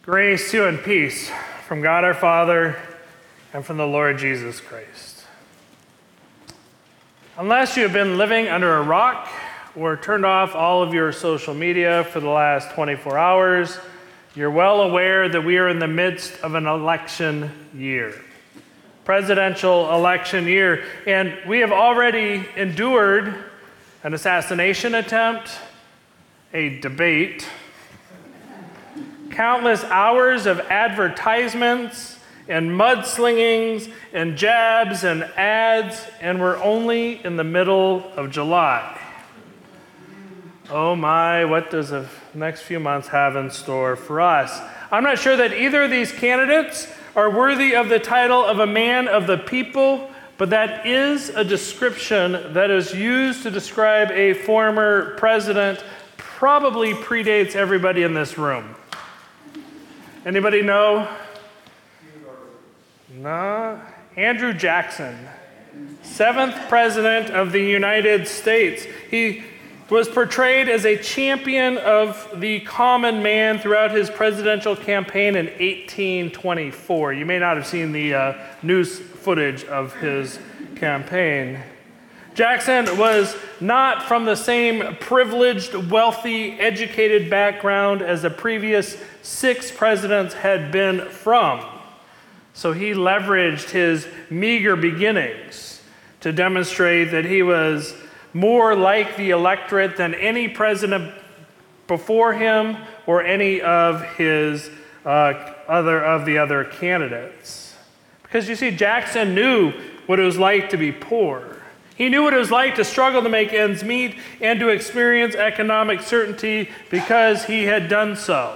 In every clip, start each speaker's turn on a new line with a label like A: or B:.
A: Grace to you and peace from God our Father and from the Lord Jesus Christ. Unless you have been living under a rock or turned off all of your social media for the last 24 hours, you're well aware that we are in the midst of an election year, presidential election year, and we have already endured an assassination attempt, a debate, countless hours of advertisements and mudslingings and jabs and ads, and we're only in the middle of July. Oh my, what does the next few months have in store for us? I'm not sure that either of these candidates are worthy of the title of a man of the people, but that is a description that is used to describe a former president, probably predates everybody in this room. Anybody know? No. Andrew Jackson, 7th President of the United States. He was portrayed as a champion of the common man throughout his presidential campaign in 1824. You may not have seen the news footage of his campaign. Jackson was not from the same privileged, wealthy, educated background as the previous 6 presidents had been from. So he leveraged his meager beginnings to demonstrate that he was more like the electorate than any president before him or any of his other candidates. Because you see, Jackson knew what it was like to be poor. He knew what it was like to struggle to make ends meet and to experience economic certainty because he had done so,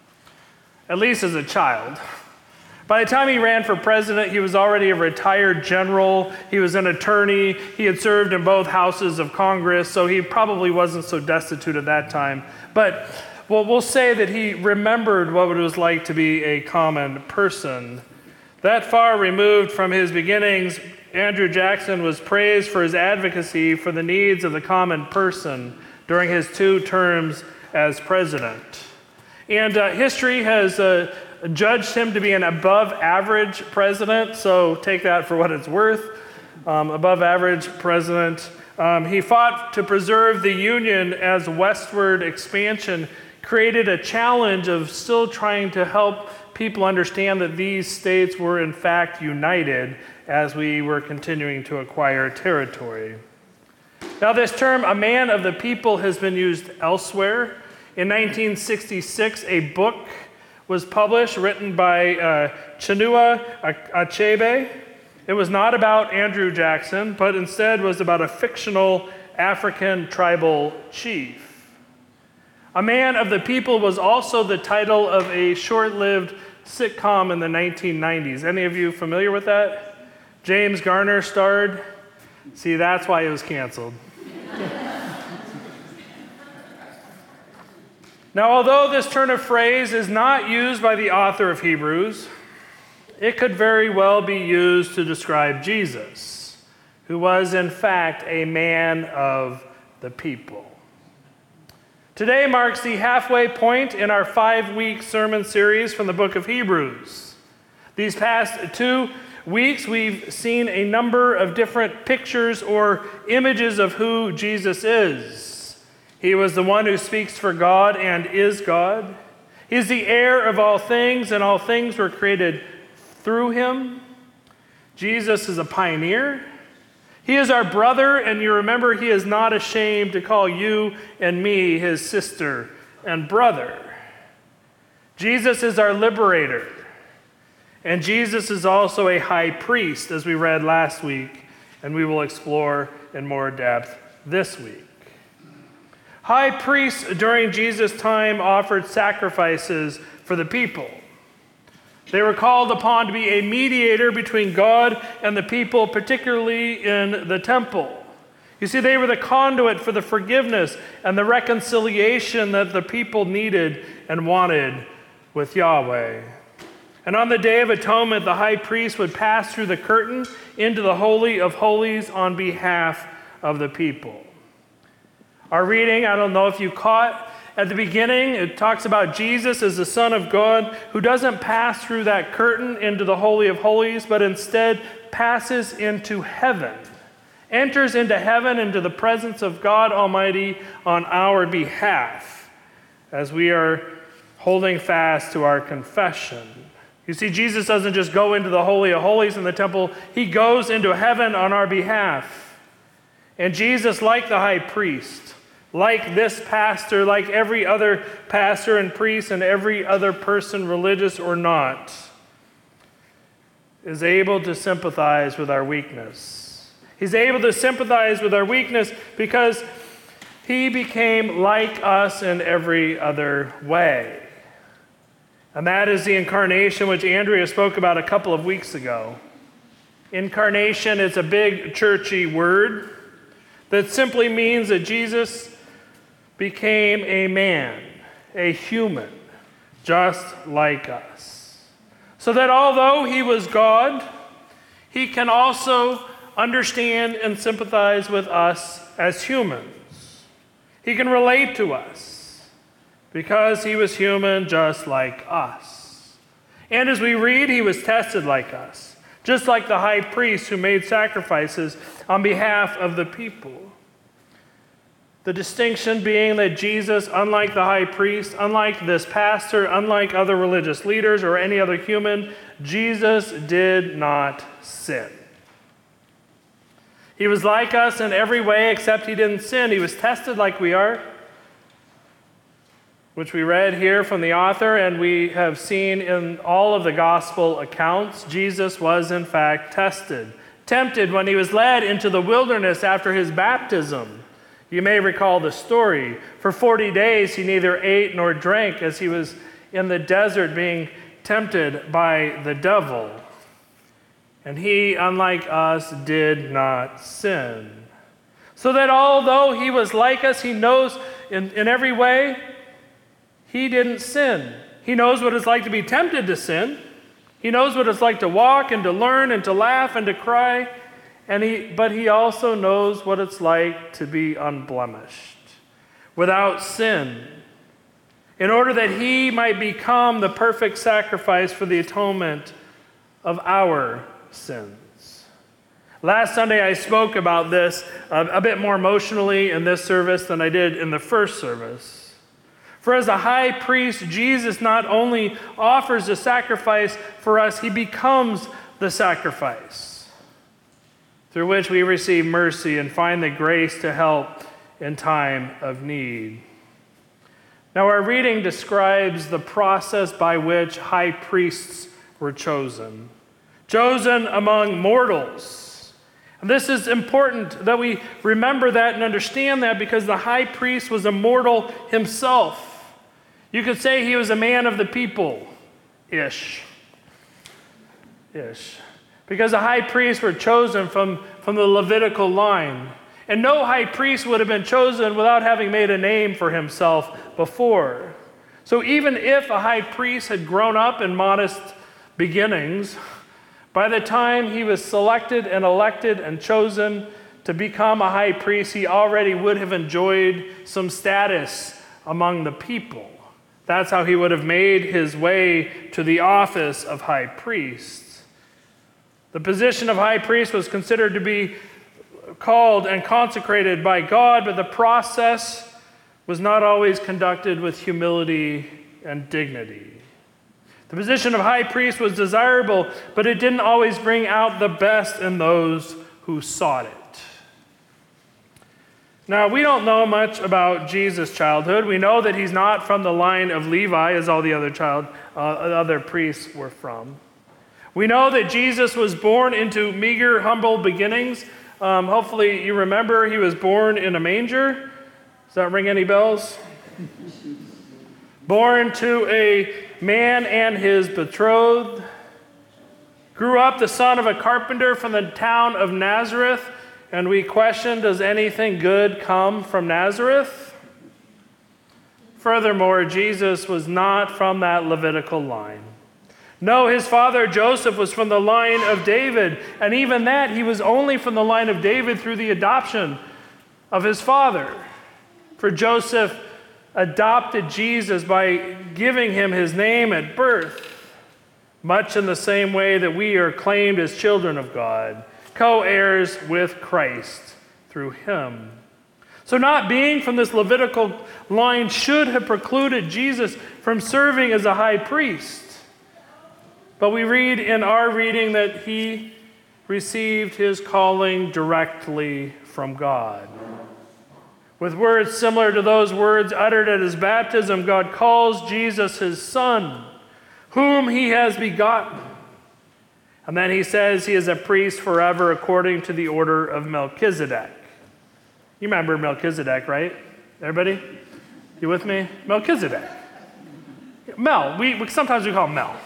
A: at least as a child. By the time he ran for president, he was already a retired general. He was an attorney. He had served in both houses of Congress, so he probably wasn't so destitute at that time. But we'll say that he remembered what it was like to be a common person. That far removed from his beginnings, Andrew Jackson was praised for his advocacy for the needs of the common person during his 2 terms as president. And history has judged him to be an above-average president, so take that for what it's worth. Above-average president. He fought to preserve the Union as westward expansion created a challenge of still trying to help people understand that these states were in fact united as we were continuing to acquire territory. Now this term, a man of the people, has been used elsewhere. In 1966, a book was published written by Chinua Achebe. It was not about Andrew Jackson, but instead was about a fictional African tribal chief. A Man of the People was also the title of a short-lived sitcom in the 1990s. Any of you familiar with that? James Garner starred. See, that's why it was canceled. Now, although this turn of phrase is not used by the author of Hebrews, it could very well be used to describe Jesus, who was in fact a man of the people. Today marks the halfway point in our 5-week sermon series from the book of Hebrews. These past 2 weeks, we've seen a number of different pictures or images of who Jesus is. He was the one who speaks for God and is God. He is the heir of all things, and all things were created through him. Jesus is a pioneer. He is our brother, and you remember he is not ashamed to call you and me his sister and brother. Jesus is our liberator. And Jesus is also a high priest, as we read last week, and we will explore in more depth this week. High priests during Jesus' time offered sacrifices for the people. They were called upon to be a mediator between God and the people, particularly in the temple. You see, they were the conduit for the forgiveness and the reconciliation that the people needed and wanted with Yahweh. And on the Day of Atonement, the high priest would pass through the curtain into the Holy of Holies on behalf of the people. Our reading, I don't know if you caught, at the beginning, it talks about Jesus as the Son of God who doesn't pass through that curtain into the Holy of Holies, but instead passes into heaven, enters into heaven, into the presence of God Almighty on our behalf, as we are holding fast to our confession. You see, Jesus doesn't just go into the Holy of Holies in the temple, he goes into heaven on our behalf. And Jesus, like the high priest, like this pastor, like every other pastor and priest and every other person, religious or not, is able to sympathize with our weakness. He's able to sympathize with our weakness because he became like us in every other way. And that is the incarnation which Andrea spoke about a couple of weeks ago. Incarnation is a big churchy word that simply means that Jesus became a man, a human, just like us. So that although he was God, he can also understand and sympathize with us as humans. He can relate to us because he was human just like us. And as we read, he was tested like us, just like the high priest who made sacrifices on behalf of the people. The distinction being that Jesus, unlike the high priest, unlike this pastor, unlike other religious leaders or any other human, Jesus did not sin. He was like us in every way except he didn't sin. He was tested like we are, which we read here from the author, and we have seen in all of the gospel accounts. Jesus was in fact tested, tempted when he was led into the wilderness after his baptism. You may recall the story. For 40 days he neither ate nor drank as he was in the desert being tempted by the devil. And he, unlike us, did not sin. So that although he was like us, he knows in every way, he didn't sin. He knows what it's like to be tempted to sin. He knows what it's like to walk and to learn and to laugh and to cry. But he also knows what it's like to be unblemished, without sin, in order that he might become the perfect sacrifice for the atonement of our sins. Last Sunday I spoke about this a bit more emotionally in this service than I did in the first service. For as a high priest, Jesus not only offers the sacrifice for us, he becomes the sacrifice, through which we receive mercy and find the grace to help in time of need. Now, our reading describes the process by which high priests were chosen among mortals. And this is important that we remember that and understand that, because the high priest was a mortal himself. You could say he was a man of the people-ish. Because the high priests were chosen from the Levitical line. And no high priest would have been chosen without having made a name for himself before. So even if a high priest had grown up in modest beginnings, by the time he was selected and elected and chosen to become a high priest, he already would have enjoyed some status among the people. That's how he would have made his way to the office of high priest. The position of high priest was considered to be called and consecrated by God, but the process was not always conducted with humility and dignity. The position of high priest was desirable, but it didn't always bring out the best in those who sought it. Now, we don't know much about Jesus' childhood. We know that he's not from the line of Levi, as all the other priests were from. We know that Jesus was born into meager, humble beginnings. Hopefully you remember he was born in a manger. Does that ring any bells? Born to a man and his betrothed. Grew up the son of a carpenter from the town of Nazareth. And we question, does anything good come from Nazareth? Furthermore, Jesus was not from that Levitical line. No, his father Joseph was from the line of David, and even that, he was only from the line of David through the adoption of his father. For Joseph adopted Jesus by giving him his name at birth, much in the same way that we are claimed as children of God, co-heirs with Christ through him. So not being from this Levitical line should have precluded Jesus from serving as a high priest. But we read in our reading that he received his calling directly from God. With words similar to those words uttered at his baptism, God calls Jesus his son, whom he has begotten. And then he says he is a priest forever according to the order of Melchizedek. You remember Melchizedek, right? Everybody? You with me? Melchizedek. Mel. Sometimes we call him Mel.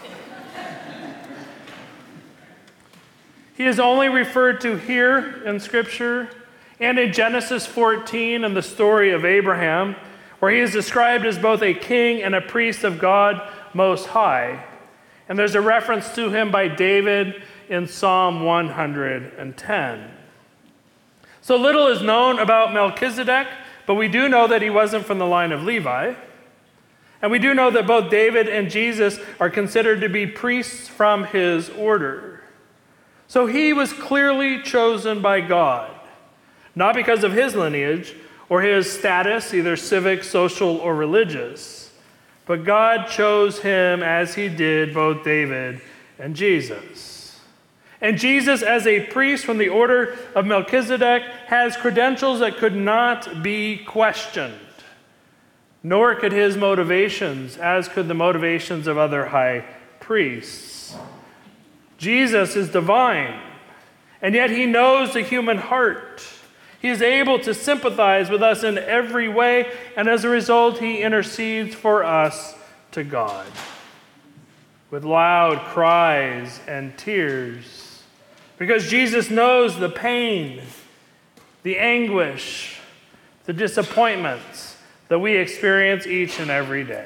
A: He is only referred to here in Scripture and in Genesis 14 in the story of Abraham, where he is described as both a king and a priest of God Most High. And there's a reference to him by David in Psalm 110. So little is known about Melchizedek, but we do know that he wasn't from the line of Levi. And we do know that both David and Jesus are considered to be priests from his order. So he was clearly chosen by God, not because of his lineage or his status, either civic, social, or religious, but God chose him as he did both David and Jesus. And Jesus, as a priest from the order of Melchizedek, has credentials that could not be questioned, nor could his motivations, as could the motivations of other high priests. Jesus is divine, and yet he knows the human heart. He is able to sympathize with us in every way, and as a result, he intercedes for us to God with loud cries and tears. Because Jesus knows the pain, the anguish, the disappointments that we experience each and every day.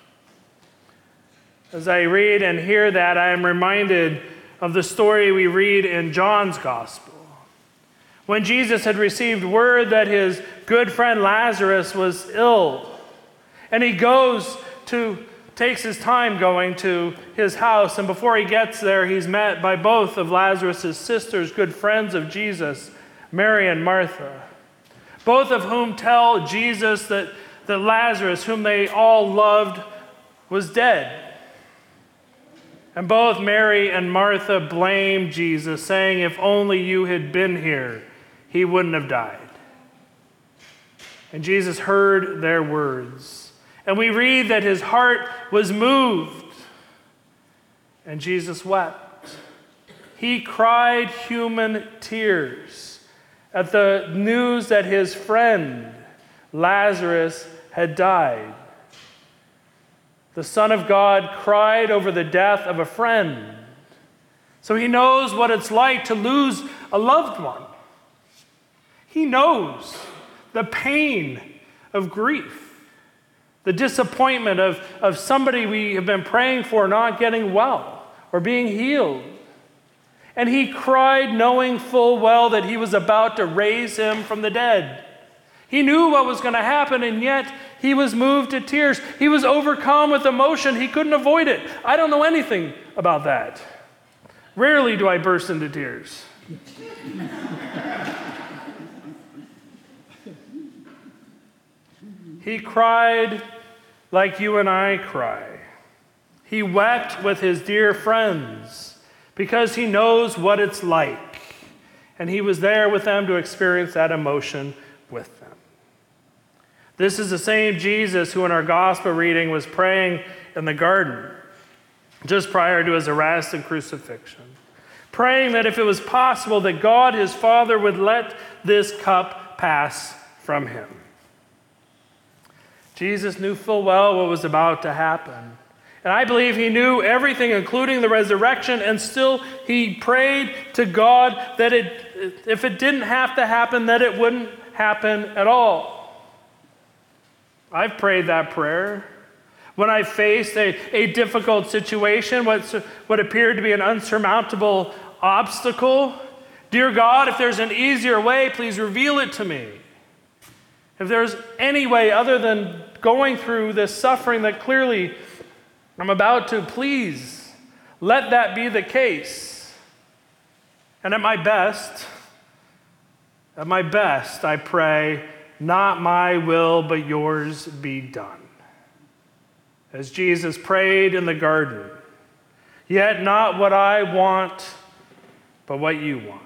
A: As I read and hear that, I am reminded of the story we read in John's Gospel. When Jesus had received word that his good friend Lazarus was ill, and he takes his time going to his house, and before he gets there, he's met by both of Lazarus' sisters, good friends of Jesus, Mary and Martha, both of whom tell Jesus that Lazarus, whom they all loved, was dead. And both Mary and Martha blame Jesus, saying, if only you had been here, he wouldn't have died. And Jesus heard their words. And we read that his heart was moved, and Jesus wept. He cried human tears at the news that his friend Lazarus had died. The Son of God cried over the death of a friend. So he knows what it's like to lose a loved one. He knows the pain of grief. The disappointment of somebody we have been praying for not getting well or being healed. And he cried knowing full well that he was about to raise him from the dead. He knew what was going to happen, and yet he was moved to tears. He was overcome with emotion. He couldn't avoid it. I don't know anything about that. Rarely do I burst into tears. He cried like you and I cry. He wept with his dear friends because he knows what it's like. And he was there with them to experience that emotion with them. This is the same Jesus who in our gospel reading was praying in the garden just prior to his arrest and crucifixion, praying that if it was possible that God, his Father, would let this cup pass from him. Jesus knew full well what was about to happen. And I believe he knew everything, including the resurrection, and still he prayed to God that if it didn't have to happen, that it wouldn't happen at all. I've prayed that prayer when I faced a difficult situation, what appeared to be an unsurmountable obstacle. Dear God, if there's an easier way, please reveal it to me. if there's any way other than going through this suffering that clearly I'm about to, please let that be the case. And at my best, I pray, not my will, but yours be done. As Jesus prayed in the garden, yet not what I want, but what you want.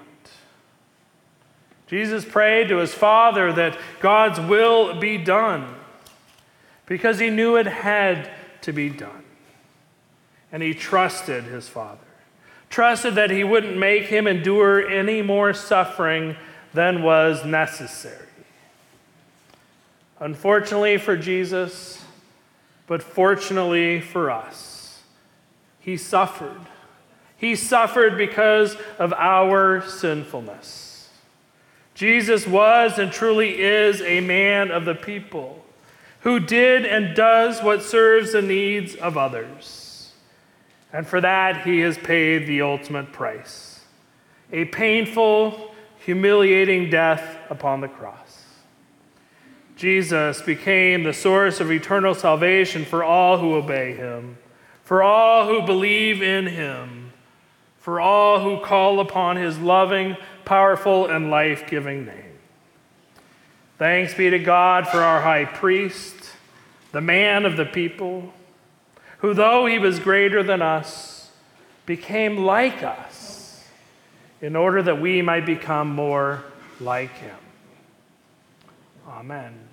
A: Jesus prayed to his Father that God's will be done because he knew it had to be done. And he trusted his Father, trusted that he wouldn't make him endure any more suffering than was necessary. Unfortunately for Jesus, but fortunately for us, he suffered. He suffered because of our sinfulness. Jesus was and truly is a man of the people who did and does what serves the needs of others. And for that, he has paid the ultimate price, a painful, humiliating death upon the cross. Jesus became the source of eternal salvation for all who obey him, for all who believe in him, for all who call upon his loving, powerful, and life-giving name. Thanks be to God for our high priest, the man of the people, who, though he was greater than us, became like us in order that we might become more like him. Amen.